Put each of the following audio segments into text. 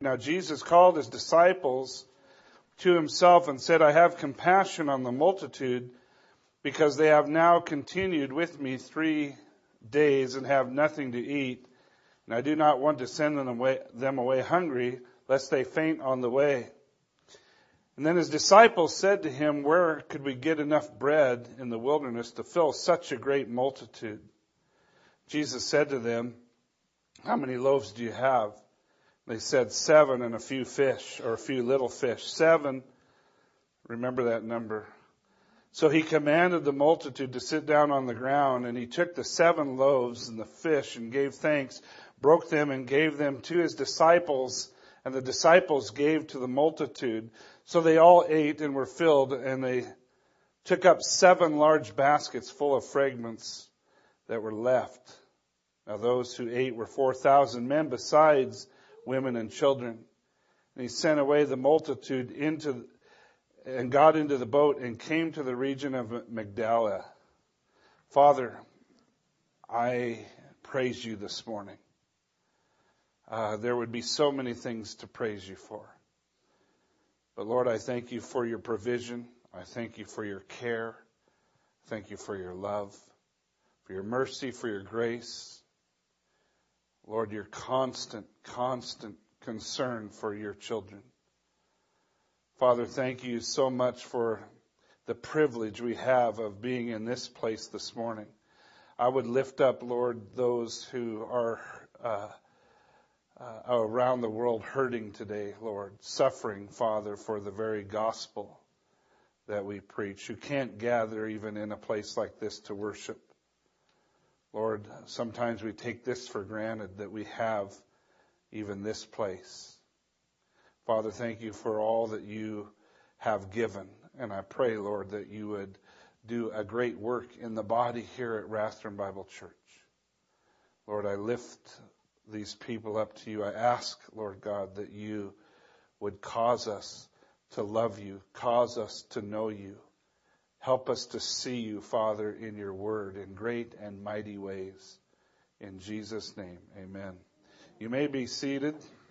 Now Jesus called his disciples to himself and said, I have compassion on the multitude, because they have now continued with me 3 days and have nothing to eat. And I do not want to send them away hungry, lest they faint on the way. And then his disciples said to him, where could we get enough bread in the wilderness to fill such a great multitude? Jesus said to them, how many loaves do you have? They said, 7 and a few fish, or a few little fish. 7, remember that number. So he commanded the multitude to sit down on the ground, and he took the 7 loaves and the fish and gave thanks, broke them and gave them to his disciples, and the disciples gave to the multitude. So they all ate and were filled, and they took up 7 large baskets full of fragments that were left. Now those who ate were 4,000 men, besides women and children. And he sent away the multitude and got into the boat and came to the region of Magdala. Father, I praise you this morning. There would be so many things to praise you for. But Lord, I thank you for your provision. I thank you for your care. Thank you for your love, for your mercy, for your grace. Lord, your constant concern for your children. Father, thank you so much for the privilege we have of being in this place this morning. I would lift up, Lord, those who are around the world hurting today, Lord, suffering, Father, for the very gospel that we preach, who can't gather even in a place like this to worship. Lord, sometimes we take this for granted that we have even this place. Father, thank you for all that you have given. And I pray, Lord, that you would do a great work in the body here at Rathdrum Bible Church. Lord, I lift these people up to you. I ask, Lord God, that you would cause us to love you, cause us to know you. Help us to see you, Father, in your word in great and mighty ways. In Jesus' name, amen. You may be seated.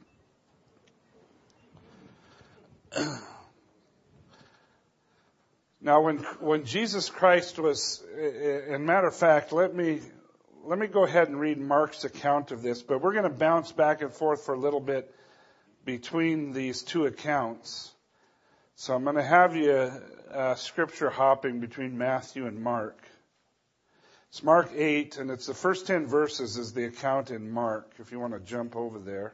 Now, when Jesus Christ was, and matter of fact, let me go ahead and read Mark's account of this, but we're going to bounce back and forth for a little bit between these two accounts. So I'm going to have you scripture hopping between Matthew and Mark. It's Mark 8, and it's the first 10 verses is the account in Mark, if you want to jump over there.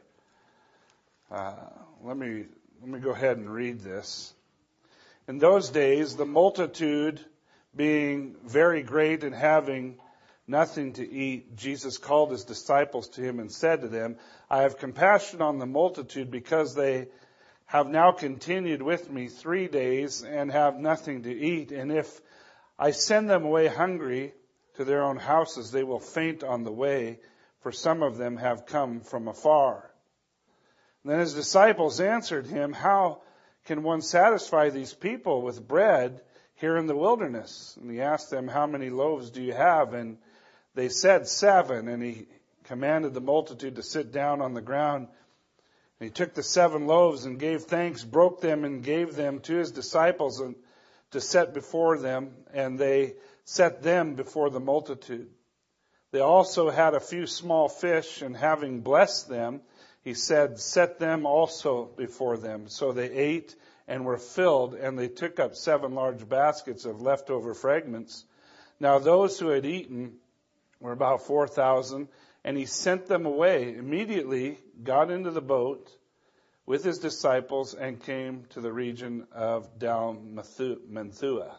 Let me go ahead and read this. In those days, the multitude being very great and having nothing to eat, Jesus called his disciples to him and said to them, I have compassion on the multitude because they have now continued with me 3 days and have nothing to eat. And if I send them away hungry to their own houses, they will faint on the way, for some of them have come from afar. And then his disciples answered him, how can one satisfy these people with bread here in the wilderness? And he asked them, how many loaves do you have? And they said 7. And he commanded the multitude to sit down on the ground. And he took the 7 loaves and gave thanks, broke them and gave them to his disciples and to set before them. And they set them before the multitude. They also had a few small fish, and having blessed them, he said, set them also before them. So they ate and were filled, and they took up 7 large baskets of leftover fragments. Now those who had eaten were about 4,000, and he sent them away. Immediately got into the boat with his disciples and came to the region of Dalmanutha.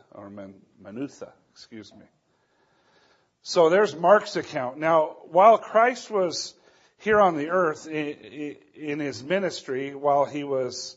So there's Mark's account. Now, while Christ was here on the earth in his ministry, while he was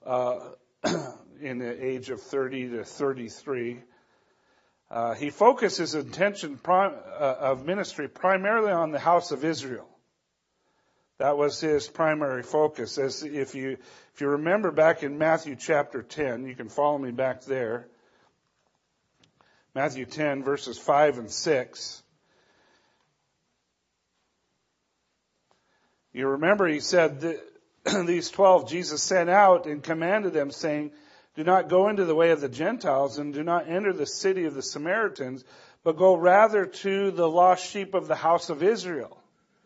in the age of 30 to 33, he focused his attention of ministry primarily on the house of Israel. That was his primary focus. As if you remember back in Matthew chapter 10, you can follow me back there. Matthew 10 verses 5 and 6. You remember he said that these 12 Jesus sent out and commanded them, saying, do not go into the way of the Gentiles, and do not enter the city of the Samaritans, but go rather to the lost sheep of the house of Israel.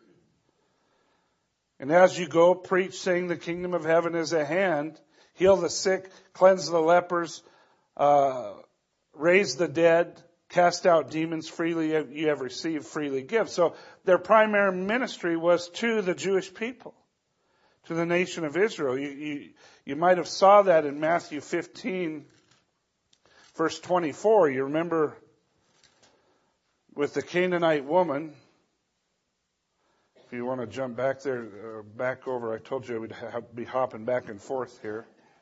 And as you go, preach, saying, the kingdom of heaven is at hand. Heal the sick, cleanse the lepers, raise the dead, cast out demons. Freely you have received, freely give. So their primary ministry was to the Jewish people, to the nation of Israel. You might have saw that in Matthew 15, verse 24. You remember with the Canaanite woman. If you want to jump back there, back over, I told you I would be hopping back and forth here.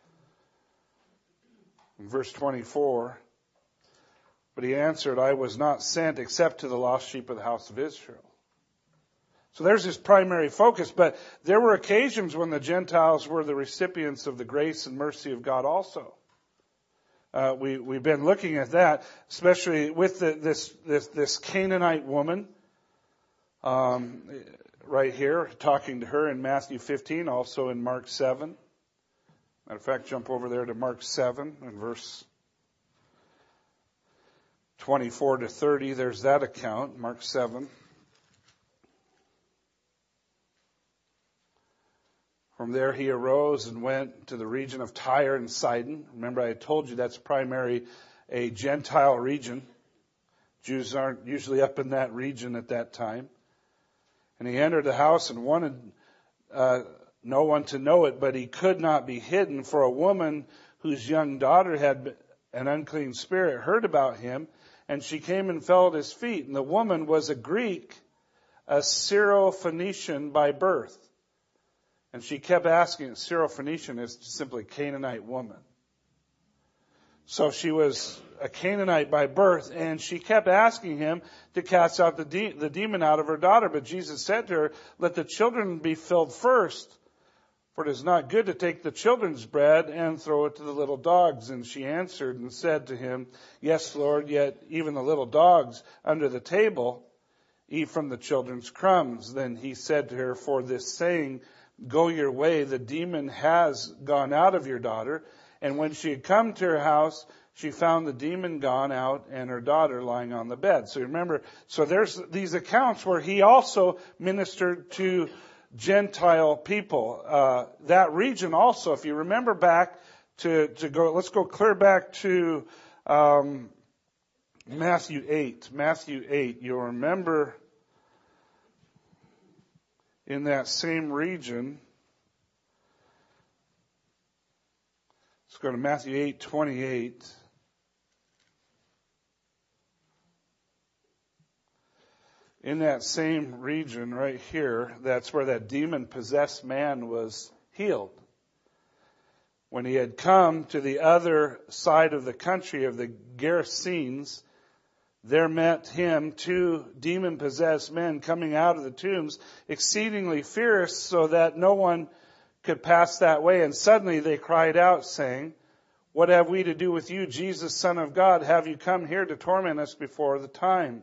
In verse 24, but he answered, I was not sent except to the lost sheep of the house of Israel. So there's his primary focus, but there were occasions when the Gentiles were the recipients of the grace and mercy of God also. We've been looking at that, especially with this Canaanite woman, right here, talking to her in Matthew 15, also in Mark 7. Matter of fact, jump over there to Mark 7 and verse 24 to 30. There's that account, Mark 7. From there he arose and went to the region of Tyre and Sidon. Remember, I told you that's primarily a Gentile region. Jews aren't usually up in that region at that time. And he entered the house and wanted no one to know it, but he could not be hidden, for a woman whose young daughter had an unclean spirit heard about him, and she came and fell at his feet. And the woman was a Greek, a Syrophoenician by birth. And she kept asking, Syrophoenician is simply Canaanite woman. So she was a Canaanite by birth, and she kept asking him to cast out the demon out of her daughter. But Jesus said to her, let the children be filled first, for it is not good to take the children's bread and throw it to the little dogs. And she answered and said to him, yes, Lord, yet even the little dogs under the table eat from the children's crumbs. Then he said to her, for this saying, go your way, the demon has gone out of your daughter. And when she had come to her house, she found the demon gone out and her daughter lying on the bed. So remember, so there's these accounts where he also ministered to Gentile people. That region also, if you remember back to go, let's go clear back to Matthew 8. Matthew 8, you'll remember in that same region. Let's go to Matthew 8:28. In that same region right here, that's where that demon-possessed man was healed. When he had come to the other side of the country of the Gerasenes, there met him 2 demon-possessed men coming out of the tombs, exceedingly fierce, so that no one could pass that way. And suddenly they cried out, saying, what have we to do with you, Jesus, Son of God? Have you come here to torment us before the time?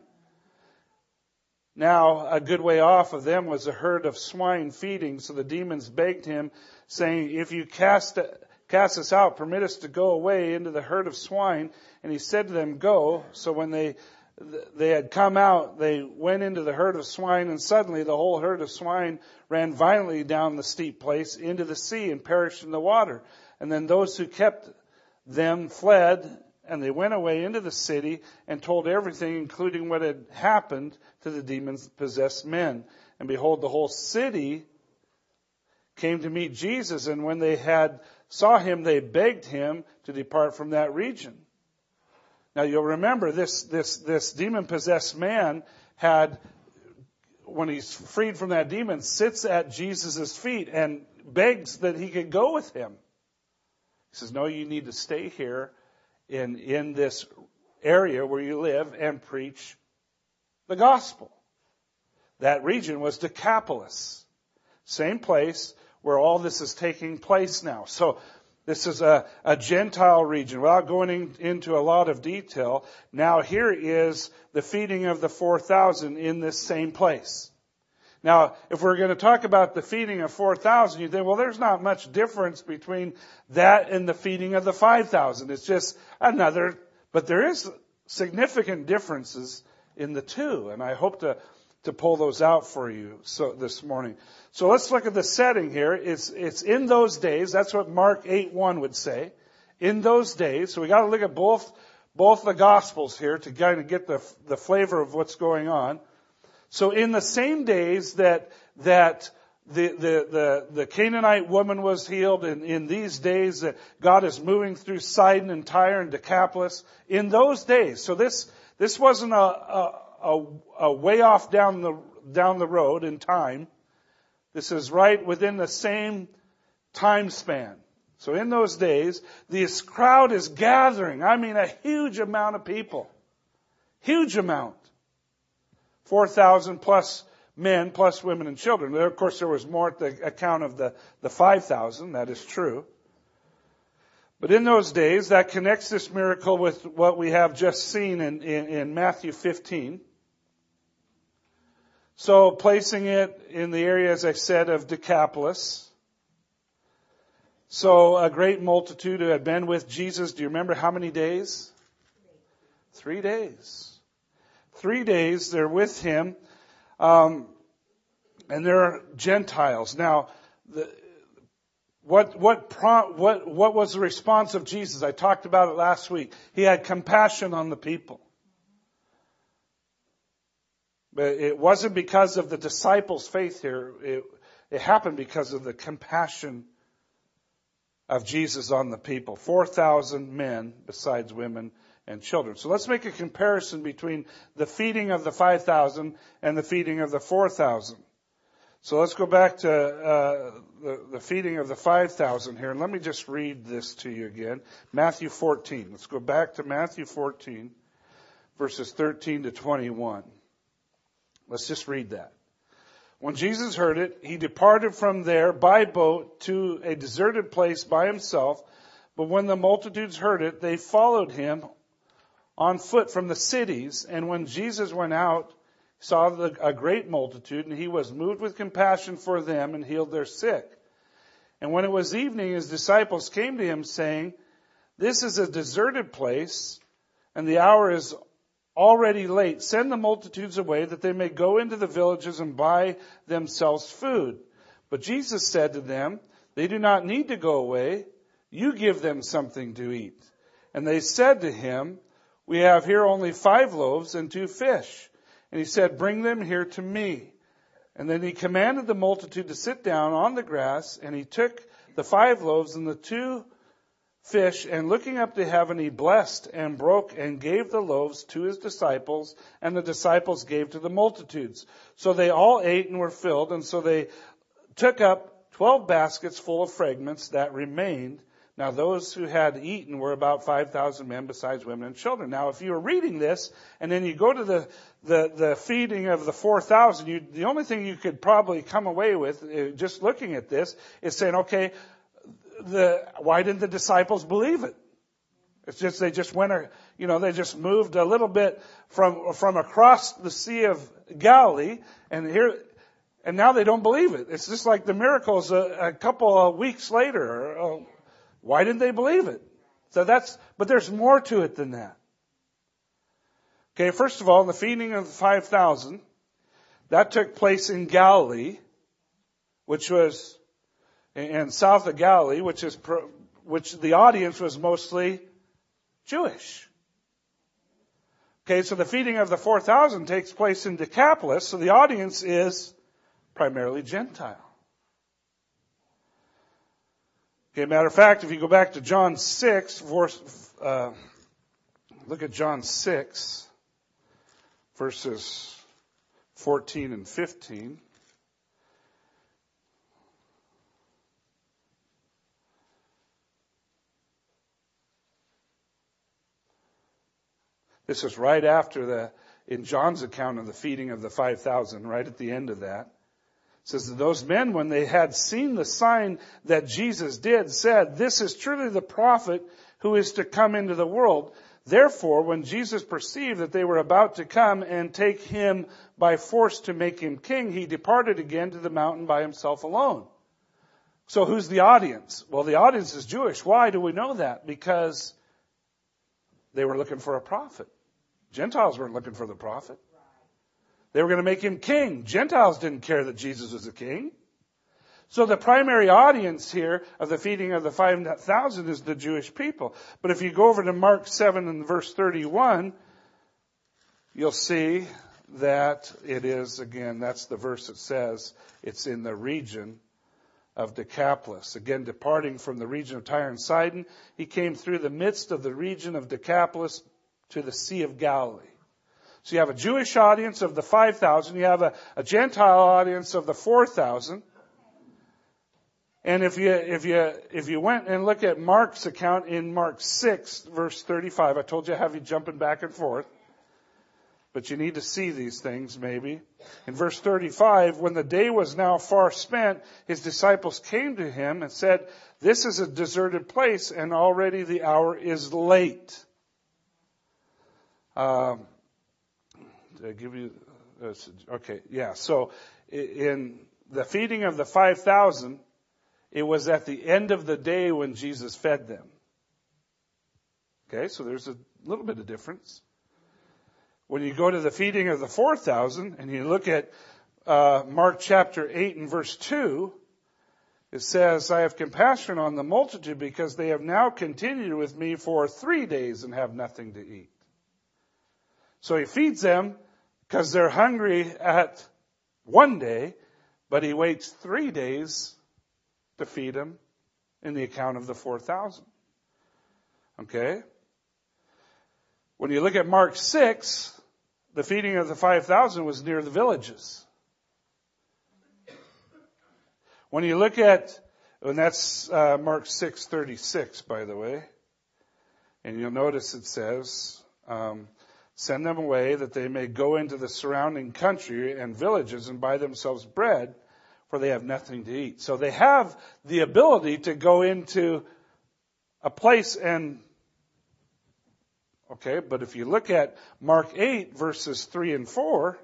Now, a good way off of them was a herd of swine feeding. So the demons begged him, saying, if you cast us out, permit us to go away into the herd of swine. And he said to them, go. So when they had come out, they went into the herd of swine, and suddenly the whole herd of swine ran violently down the steep place into the sea and perished in the water. And then those who kept them fled, and they went away into the city and told everything, including what had happened to the demon-possessed men. And behold, the whole city came to meet Jesus, and when they saw him, they begged him to depart from that region. Now you'll remember this demon-possessed man had, when he's freed from that demon, sits at Jesus' feet and begs that he could go with him. He says, no, you need to stay here in this area where you live and preach the gospel. That region was Decapolis. Same place where all this is taking place now. So this is a Gentile region. Without going into a lot of detail, now here is the feeding of the 4,000 in this same place. Now, if we're going to talk about the feeding of 4,000, you think, well, there's not much difference between that and the feeding of the 5,000. It's just another, but there is significant differences in the two, and I hope to pull those out for you this morning. So let's look at the setting here. It's in those days. That's what Mark 8:1 would say. In those days. So we got to look at both the Gospels here to kind of get the flavor of what's going on. So in the same days that the Canaanite woman was healed, and in these days that God is moving through Sidon and Tyre and Decapolis, in those days. So this wasn't a way off down the road in time. This is right within the same time span. So in those days, this crowd is gathering. I mean, a huge amount of people. Huge amount. 4,000 plus men, plus women and children. Of course, there was more at the account of the 5,000. That is true. But in those days, that connects this miracle with what we have just seen in Matthew 15. So placing it in the area, as I said, of Decapolis. So a great multitude who had been with Jesus. Do you remember how many days? 3 days. 3 days they're with him. And they're Gentiles. Now, what was the response of Jesus? I talked about it last week. He had compassion on the people. But it wasn't because of the disciples' faith here. It happened because of the compassion of Jesus on the people. 4,000 men besides women and children. So let's make a comparison between the feeding of the 5,000 and the feeding of the 4,000. So let's go back to the feeding of the 5,000 here. And let me just read this to you again. Matthew 14. Let's go back to Matthew 14, verses 13 to 21. Let's just read that. When Jesus heard it, he departed from there by boat to a deserted place by himself. But when the multitudes heard it, they followed him on foot from the cities. And when Jesus went out, saw a great multitude, and he was moved with compassion for them and healed their sick. And when it was evening, his disciples came to him saying, "This is a deserted place, and the hour is already late. Send the multitudes away that they may go into the villages and buy themselves food." But Jesus said to them, "They do not need to go away. You give them something to eat." And they said to him, "We have here only 5 loaves and 2 fish. And he said, "Bring them here to me." And then he commanded the multitude to sit down on the grass, and he took the 5 loaves and the 2 fish, and looking up to heaven, he blessed and broke and gave the loaves to his disciples, and the disciples gave to the multitudes. So they all ate and were filled, and so they took up 12 baskets full of fragments that remained. Now those who had eaten were about 5,000 men besides women and children. Now if you were reading this, and then you go to the feeding of the 4,000, the only thing you could probably come away with, just looking at this, is saying, okay, why didn't the disciples believe it? It's just, they just went, they just moved a little bit from across the Sea of Galilee, and now they don't believe it. It's just like the miracles a couple of weeks later. Why didn't they believe it? But there's more to it than that. Okay, first of all, the feeding of the 5,000, that took place in Galilee, which was in south of Galilee, which the audience was mostly Jewish. Okay, so the feeding of the 4,000 takes place in Decapolis, so the audience is primarily Gentile. Okay, matter of fact, if you go back to John 6, look at John 6, verses 14 and 15. This is right after in John's account of the feeding of the 5,000, right at the end of that. It says that those men, when they had seen the sign that Jesus did, said, "This is truly the prophet who is to come into the world." Therefore, when Jesus perceived that they were about to come and take him by force to make him king, he departed again to the mountain by himself alone. So who's the audience? Well, the audience is Jewish. Why do we know that? Because they were looking for a prophet. Gentiles weren't looking for the prophet. They were going to make him king. Gentiles didn't care that Jesus was a king. So the primary audience here of the feeding of the 5,000 is the Jewish people. But if you go over to Mark 7 and verse 31, you'll see that it is, again, that's the verse that says it's in the region of Decapolis. Again, departing from the region of Tyre and Sidon, he came through the midst of the region of Decapolis to the Sea of Galilee. So you have a Jewish audience of the 5,000. You have a Gentile audience of the 4,000. And if you went and look at Mark's account in Mark 6, verse 35, I told you I have you jumping back and forth. But you need to see these things maybe. In verse 35, when the day was now far spent, his disciples came to him and said, "This is a deserted place, and already the hour is late." Did I give you... Okay, yeah. So in the feeding of the 5,000... it was at the end of the day when Jesus fed them. Okay, so there's a little bit of difference. When you go to the feeding of the 4,000 and you look at Mark chapter 8 and verse 2, it says, "I have compassion on the multitude because they have now continued with me for 3 days and have nothing to eat." So he feeds them because they're hungry at one day, but he waits 3 days to feed them in the account of the 4,000. Okay? When you look at Mark 6, the feeding of the 5,000 was near the villages. When you look at, and that's Mark 6:36, by the way, and you'll notice it says, "Send them away that they may go into the surrounding country and villages and buy themselves bread, for they have nothing to eat." So they have the ability to go into a place and, okay, but if you look at Mark 8 verses 3 and 4,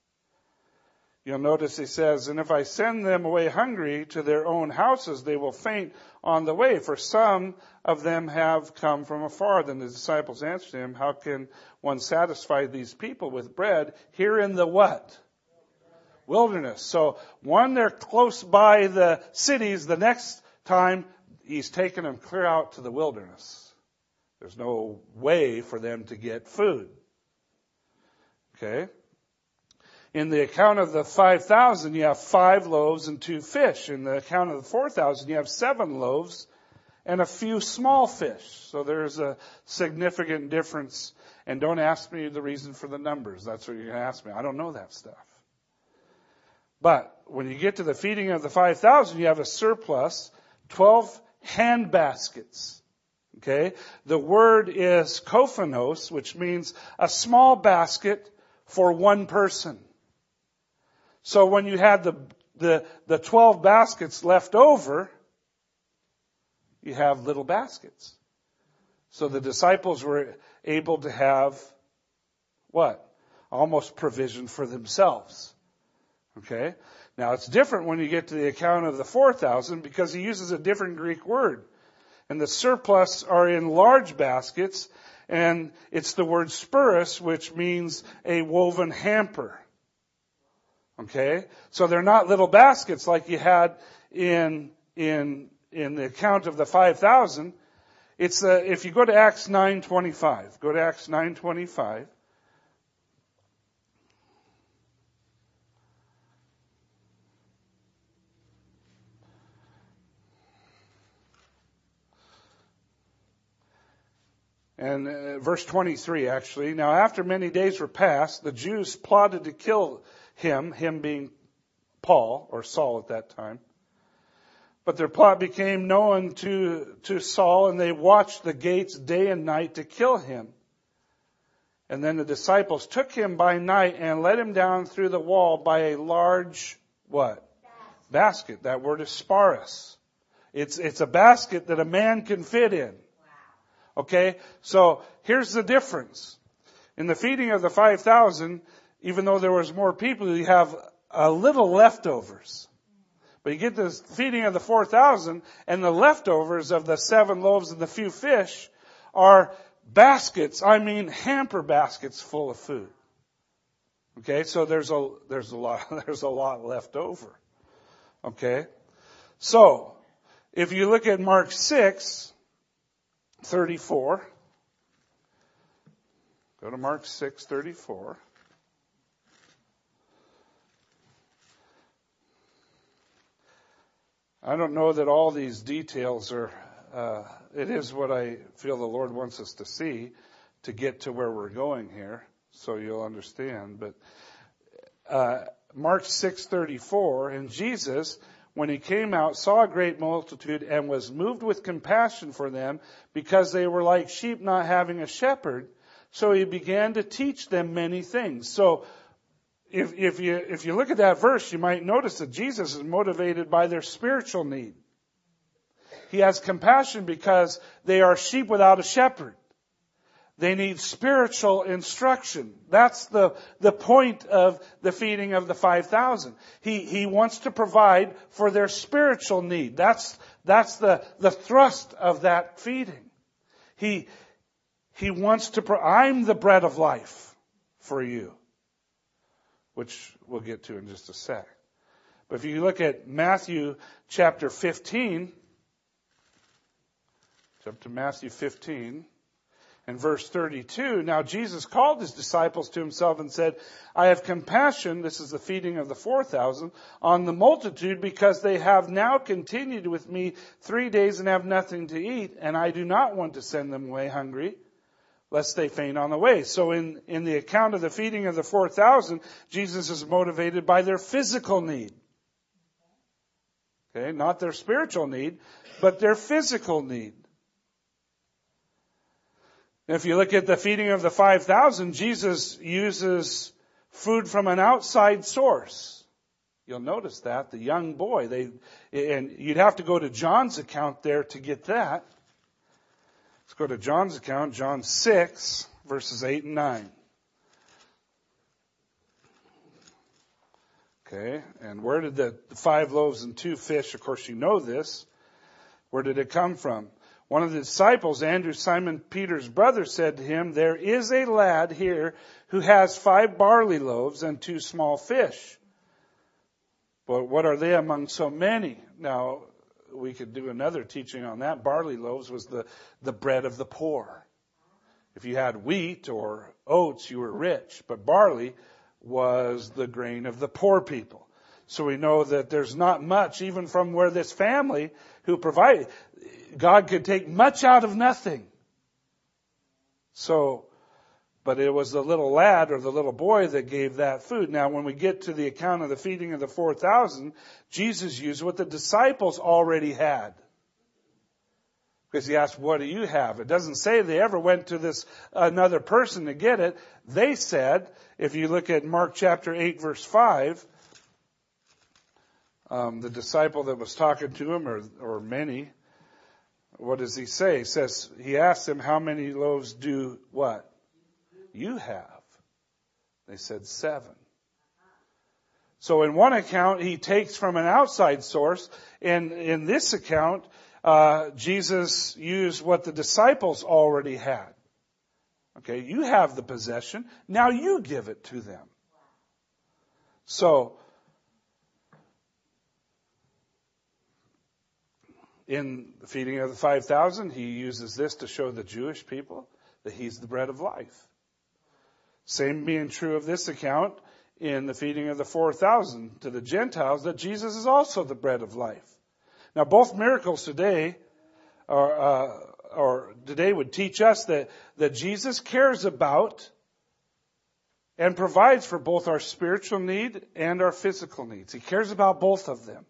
you'll notice he says, "And if I send them away hungry to their own houses, they will faint on the way, for some of them have come from afar." Then the disciples answered him, "How can one satisfy these people with bread here in the what? Wilderness." So one, they're close by the cities. The next time, he's taking them clear out to the wilderness. There's no way for them to get food. Okay? In the account of the 5,000, you have 5 loaves and 2 fish. In the account of the 4,000, you have 7 loaves and a few small fish. So there's a significant difference. And don't ask me the reason for the numbers. That's what you're going to ask me. I don't know that stuff. But when you get to the feeding of the 5,000, you have a surplus, 12 hand baskets. Okay? The word is kophanos, which means a small basket for one person. So when you had the 12 baskets left over, you have little baskets. So the disciples were able to have what? Almost provision for themselves. Okay? Now it's different when you get to the account of the 4,000 because he uses a different Greek word. And the surplus are in large baskets, and it's the word spurus, which means a woven hamper. Okay? So they're not little baskets like you had in the account of the 5,000. It's if you go to Acts 9:25, go to Acts 9:25. And verse 23, actually. "Now after many days were passed, the Jews plotted to kill him being Paul, or Saul at that time. But their plot became known to Saul, and they watched the gates day and night to kill him. And then the disciples took him by night and let him down through the wall by a large, what? Basket. That word is sparus. It's a basket that a man can fit in. Okay? So here's the difference. In the feeding of the 5,000, even though there was more people, you have a little leftovers. But you get this feeding of the 4,000, and the leftovers of the 7 loaves and the few fish are baskets, hamper baskets full of food. Okay, so there's a lot left over. Okay? So, if you look at Mark 6:34, go to Mark 6:34. I don't know that all these details are, it is what I feel the Lord wants us to see to get to where we're going here, so you'll understand. But Mark 6:34, and Jesus, when he came out, saw a great multitude and was moved with compassion for them because they were like sheep not having a shepherd. So he began to teach them many things. So if you look at that verse, you might notice that Jesus is motivated by their spiritual need. He has compassion because they are sheep without a shepherd. They need spiritual instruction. That's the point of the feeding of the 5,000. He wants to provide for their spiritual need. That's the thrust of that feeding. He wants to, I'm the bread of life for you, which we'll get to in just a sec. But if you look at Matthew chapter 15, jump to Matthew 15, and verse 32, now Jesus called his disciples to himself and said, I have compassion, this is the feeding of the 4,000, on the multitude because they have now continued with me 3 days and have nothing to eat, and I do not want to send them away hungry, lest they faint on the way. So in the account of the feeding of the 4,000, Jesus is motivated by their physical need. Okay, not their spiritual need, but their physical need. If you look at the feeding of the 5,000, Jesus uses food from an outside source. You'll notice that, the young boy, and you'd have to go to John's account there to get that. Let's go to John's account, John 6, verses 8 and 9. Okay, and where did the 5 loaves and 2 fish, of course you know this, where did it come from? One of the disciples, Andrew, Simon Peter's brother, said to him, there is a lad here who has 5 barley loaves and 2 small fish. But what are they among so many? Now, we could do another teaching on that. Barley loaves was the bread of the poor. If you had wheat or oats, you were rich. But barley was the grain of the poor people. So we know that there's not much, even from where this family who provided, God could take much out of nothing. So, but it was the little lad or the little boy that gave that food. Now, when we get to the account of the feeding of the 4,000, Jesus used what the disciples already had. Because he asked, what do you have? It doesn't say they ever went to another person to get it. They said, if you look at Mark chapter 8, verse 5, the disciple that was talking to him, or many, what does he say? He says, he asked him, how many loaves do what? You have. They said 7. So in one account, he takes from an outside source. And in this account, Jesus used what the disciples already had. Okay, you have the possession. Now you give it to them. So, in the feeding of the 5,000, he uses this to show the Jewish people that he's the bread of life. Same being true of this account in the feeding of the 4,000 to the Gentiles, that Jesus is also the bread of life. Now, both miracles today today would teach us that Jesus cares about and provides for both our spiritual need and our physical needs. He cares about both of them.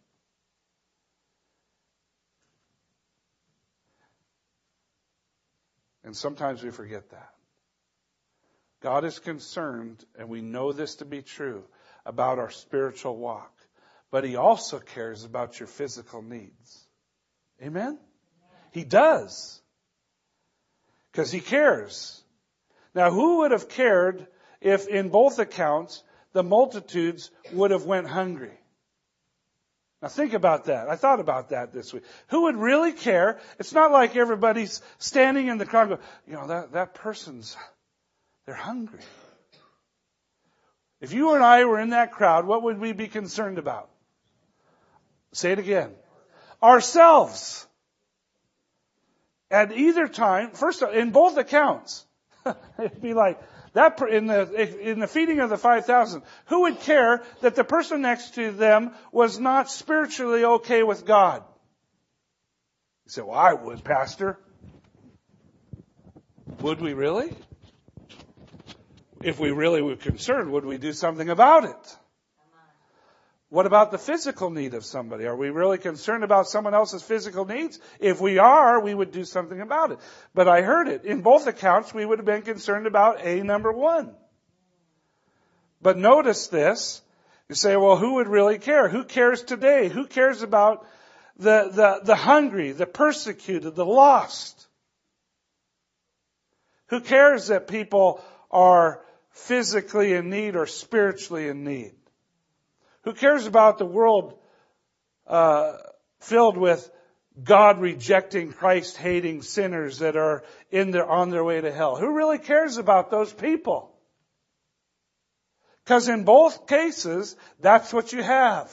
And sometimes we forget that. God is concerned, and we know this to be true, about our spiritual walk. But He also cares about your physical needs. Amen? He does. Because He cares. Now, who would have cared if in both accounts the multitudes would have went hungry? Now think about that. I thought about that this week. Who would really care? It's not like everybody's standing in the crowd going, you know, that person's, they're hungry. If you and I were in that crowd, what would we be concerned about? Say it again. Ourselves. At either time, first in both accounts, it'd be like, that in the feeding of the 5,000, who would care that the person next to them was not spiritually okay with God? You say, well, I would, Pastor. Would we really? If we really were concerned, would we do something about it? What about the physical need of somebody? Are we really concerned about someone else's physical needs? If we are, we would do something about it. But I heard it. In both accounts, we would have been concerned about number one. But notice this. You say, well, who would really care? Who cares today? Who cares about the hungry, the persecuted, the lost? Who cares that people are physically in need or spiritually in need? Who cares about the world filled with God-rejecting, Christ-hating sinners that are on their way to hell? Who really cares about those people? Because in both cases, that's what you have.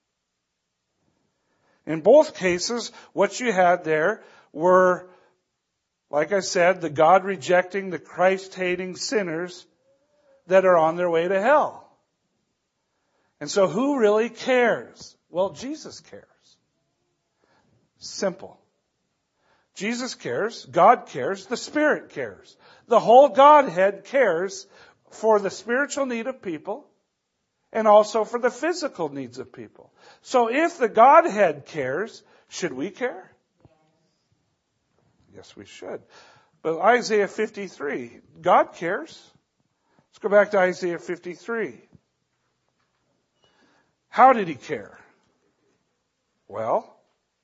In both cases, what you had there were, like I said, the God-rejecting, the Christ-hating sinners that are on their way to hell. And so who really cares? Well, Jesus cares. Simple. Jesus cares, God cares, the Spirit cares. The whole Godhead cares for the spiritual need of people and also for the physical needs of people. So if the Godhead cares, should we care? Yes, we should. But Isaiah 53, God cares. Let's go back to Isaiah 53. How did He care? Well,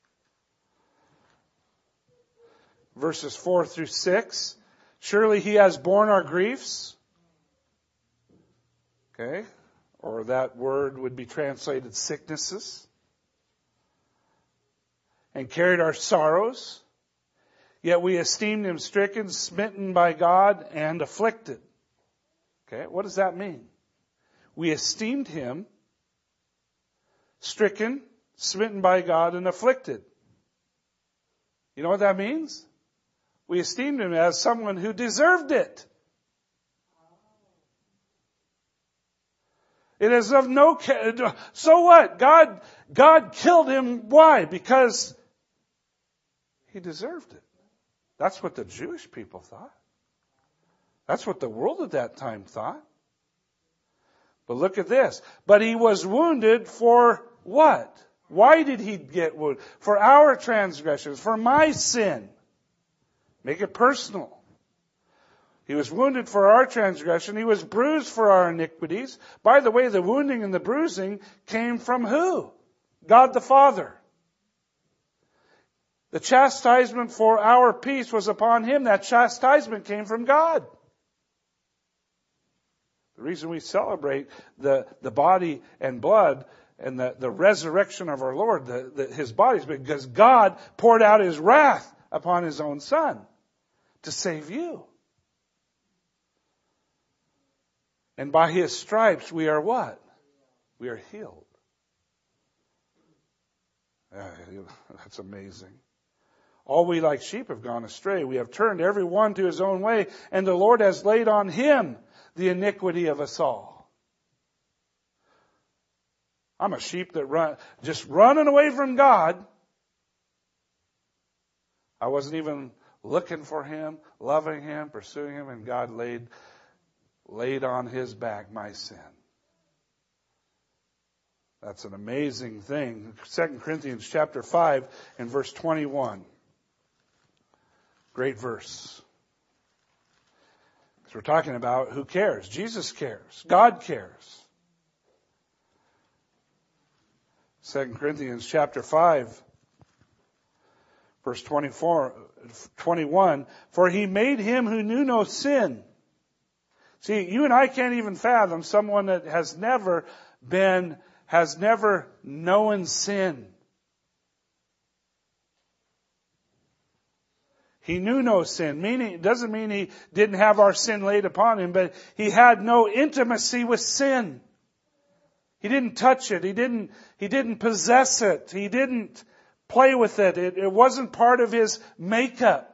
verses 4 through 6. Surely He has borne our griefs. Okay. Or that word would be translated sicknesses. And carried our sorrows. Yet we esteemed Him stricken, smitten by God, and afflicted. Okay. What does that mean? We esteemed Him stricken, smitten by God, and afflicted. You know what that means? We esteemed Him as someone who deserved it. It is of no... So what? God killed Him. Why? Because He deserved it. That's what the Jewish people thought. That's what the world at that time thought. But look at this. But He was wounded for what? Why did He get wounded? For our transgressions, for my sin. Make it personal. He was wounded for our transgression. He was bruised for our iniquities. By the way, the wounding and the bruising came from who? God the Father. The chastisement for our peace was upon Him. That chastisement came from God. The reason we celebrate the body and blood and the resurrection of our Lord, His body, is because God poured out His wrath upon His own Son to save you. And by His stripes we are what? We are healed. That's amazing. All we like sheep have gone astray. We have turned every one to his own way, and the Lord has laid on Him the iniquity of us all. I'm a sheep that just running away from God. I wasn't even looking for Him, loving Him, pursuing Him, and God laid on His back my sin. That's an amazing thing. 2 Corinthians chapter 5 and verse 21. Great verse. Because we're talking about who cares. Jesus cares. God cares. 2 Corinthians chapter 5, Verse 21, for he made him who knew no sin. See, you and I can't even fathom someone that has never known sin. He knew no sin, meaning it doesn't mean he didn't have our sin laid upon him, but he had no intimacy with sin. He didn't touch it. He didn't possess it. He didn't play with it. It wasn't part of his makeup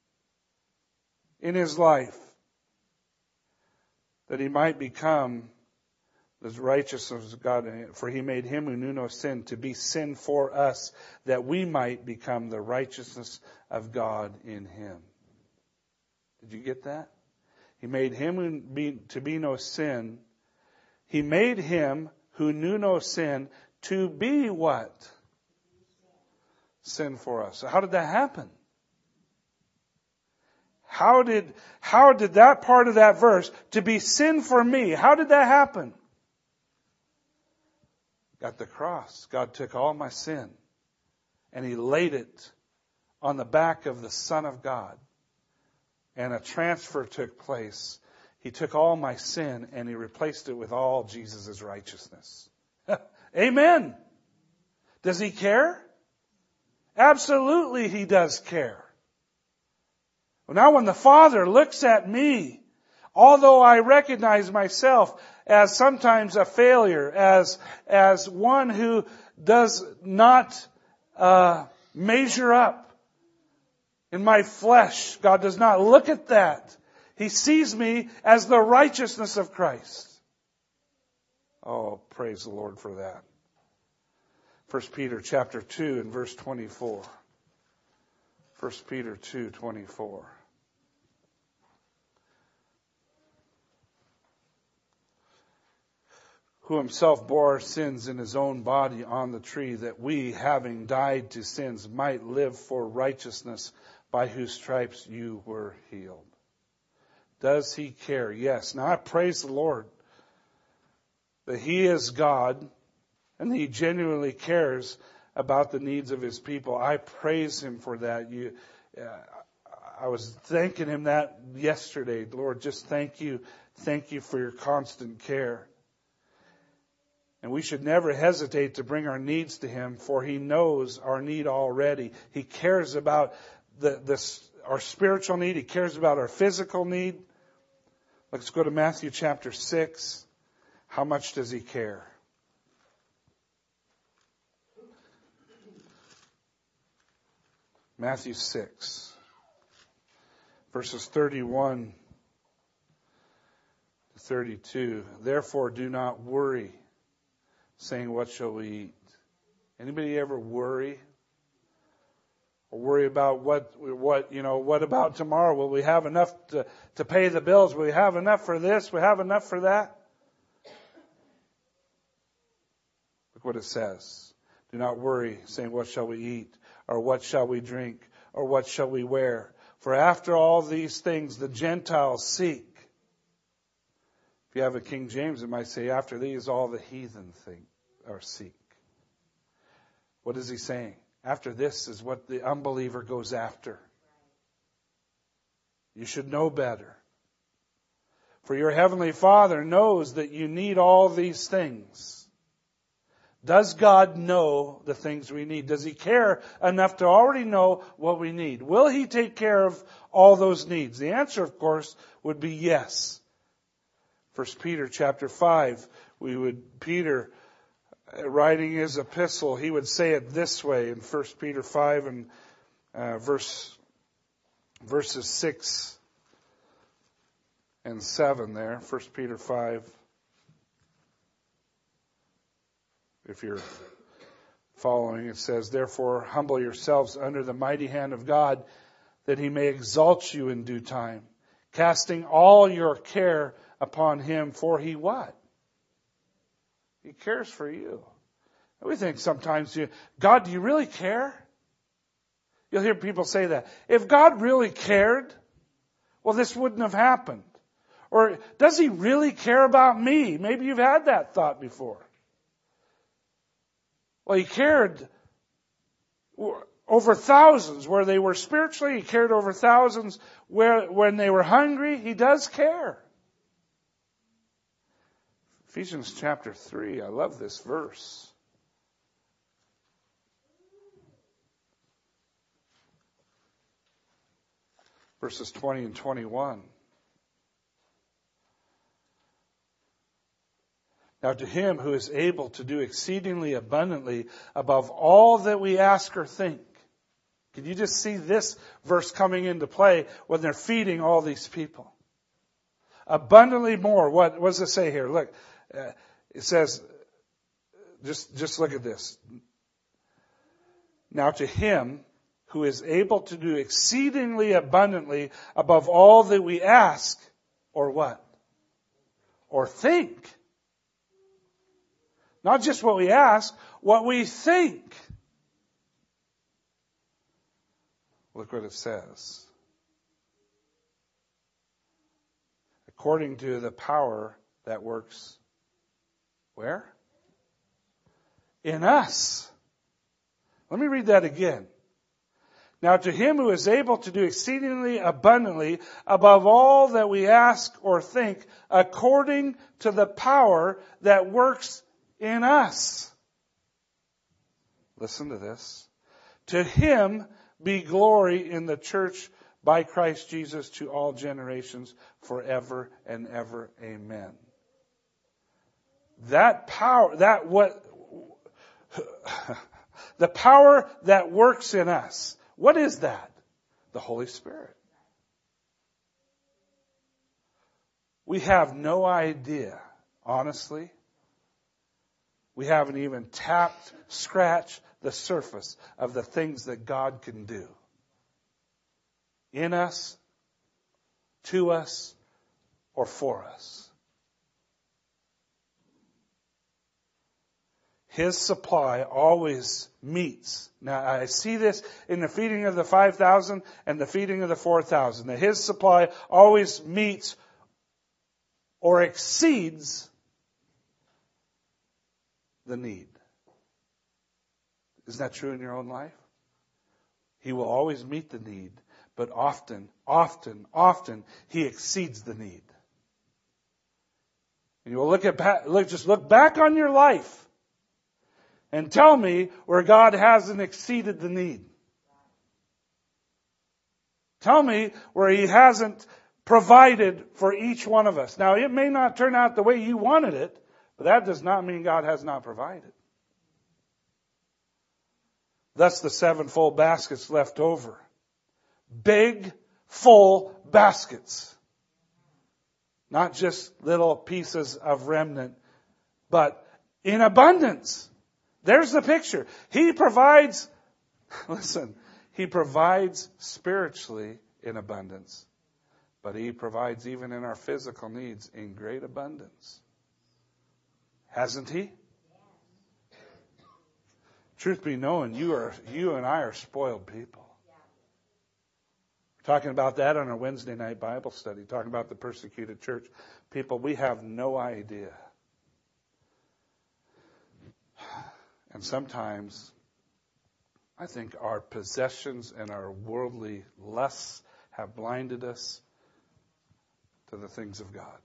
in his life. That he might become the righteousness of God. For he made him who knew no sin to be sin for us, that we might become the righteousness of God in him. Did you get that? He made him to be no sin. He made him who knew no sin to be what? Sin for us. So how did that happen? How did that part of that verse, to be sin for me, how did that happen? At the cross, God took all my sin and He laid it on the back of the Son of God. And a transfer took place. He took all my sin and He replaced it with all Jesus' righteousness. Amen. Does He care? Absolutely He does care. Well, now when the Father looks at me, although I recognize myself as sometimes a failure, as one who does not measure up in my flesh, God does not look at that. He sees me as the righteousness of Christ. Oh, praise the Lord for that. 1 Peter chapter 2 and verse 24. 1 Peter 2:24. Who himself bore our sins in his own body on the tree, that we, having died to sins, might live for righteousness, by whose stripes you were healed. Does He care? Yes. Now I praise the Lord that He is God and He genuinely cares about the needs of His people. I praise Him for that. I was thanking Him that yesterday. Lord, just thank you. Thank you for your constant care. And we should never hesitate to bring our needs to Him, for He knows our need already. He cares about our spiritual need. He cares about our physical need. Let's go to Matthew chapter 6. How much does He care? Matthew 6, verses 31 to 32. Therefore, do not worry, saying, what shall we eat? Anybody ever worry? Or worry about what about tomorrow? Will we have enough to pay the bills? Will we have enough for this? Will we have enough for that? Look what it says. Do not worry, saying, what shall we eat? Or what shall we drink? Or what shall we wear? For after all these things the Gentiles seek. If you have a King James, it might say, after these all the heathen think or seek. What is he saying? After this is what the unbeliever goes after. You should know better. For your heavenly Father knows that you need all these things. Does God know the things we need? Does He care enough to already know what we need? Will He take care of all those needs? The answer, of course, would be yes. 1 Peter chapter 5, Peter, writing his epistle, he would say it this way in 1 Peter 5 and verses 6 and 7 there. 1 Peter 5. If you're following, it says, therefore humble yourselves under the mighty hand of God, that He may exalt you in due time, casting all your care upon Him, for He what? He cares for you. And we think sometimes, God, do you really care? You'll hear people say that. If God really cared, well, this wouldn't have happened. Or does He really care about me? Maybe you've had that thought before. Well, He cared over thousands where they were spiritually. He cared over thousands when they were hungry. He does care. Ephesians chapter 3, I love this verse. Verses 20 and 21. Now to him who is able to do exceedingly abundantly above all that we ask or think. Can you just see this verse coming into play when they're feeding all these people? Abundantly more. What does it say here? Look, it says, just look at this. Now to him who is able to do exceedingly abundantly above all that we ask, or what? Or think. Not just what we ask, what we think. Look what it says. According to the power that works where? In us. Let me read that again. Now to him who is able to do exceedingly abundantly above all that we ask or think, according to the power that works in us. Listen to this. To him be glory in the church by Christ Jesus to all generations forever and ever. Amen. That power, the power that works in us. What is that? The Holy Spirit. We have no idea, honestly. We haven't even scratched the surface of the things that God can do. In us, to us, or for us. His supply always meets. Now, I see this in the feeding of the 5,000 and the feeding of the 4,000. That His supply always meets or exceeds the need. Isn't that true in your own life? He will always meet the need, but often, He exceeds the need. And you will just look back on your life and tell me where God hasn't exceeded the need. Tell me where He hasn't provided for each one of us. Now, it may not turn out the way you wanted it, but that does not mean God has not provided. Thus the 7 full baskets left over. Big, full baskets. Not just little pieces of remnant, but in abundance. There's the picture. He provides, listen, He provides spiritually in abundance. But He provides even in our physical needs in great abundance. Hasn't He? Truth be known, you and I are spoiled people. We're talking about that on our Wednesday night Bible study, talking about the persecuted church. People, we have no idea. And sometimes, I think our possessions and our worldly lusts have blinded us to the things of God.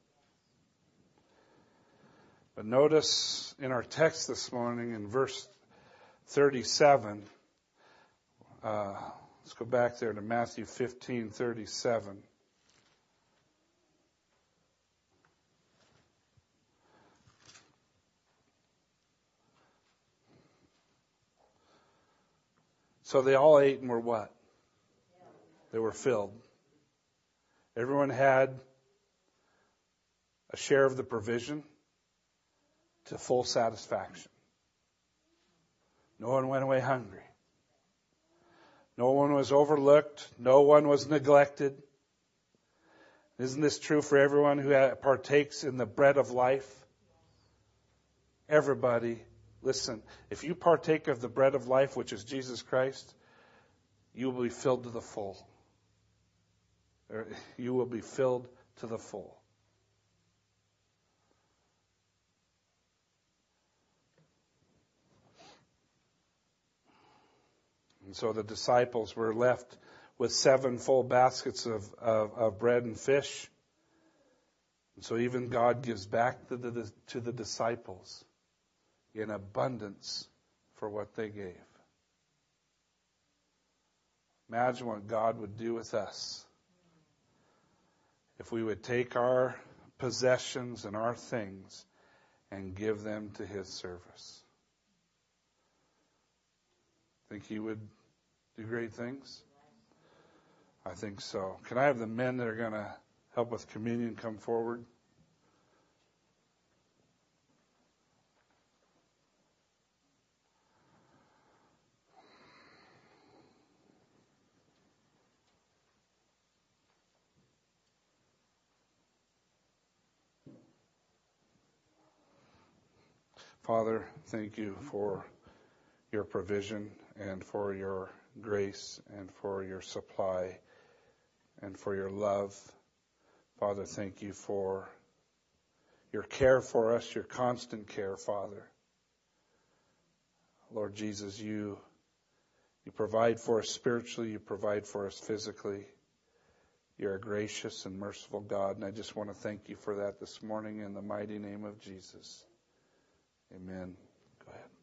But notice in our text this morning in verse 37, let's go back there to Matthew 15:37. So they all ate and were what? They were filled. Everyone had a share of the provision to full satisfaction. No one went away hungry. No one was overlooked. No one was neglected. Isn't this true for everyone who partakes in the bread of life? Everybody. Listen, if you partake of the bread of life, which is Jesus Christ, you will be filled to the full. You will be filled to the full. And so the disciples were left with 7 full baskets of bread and fish. And so even God gives back to the disciples in abundance for what they gave. Imagine what God would do with us if we would take our possessions and our things and give them to His service. Think He would do great things? I think so. Can I have the men that are going to help with communion come forward? Father, thank you for your provision and for your grace and for your supply and for your love. Father, thank you for your care for us, your constant care, Father. Lord Jesus, you provide for us spiritually, you provide for us physically. You're a gracious and merciful God, and I just want to thank you for that this morning in the mighty name of Jesus. Amen. Go ahead.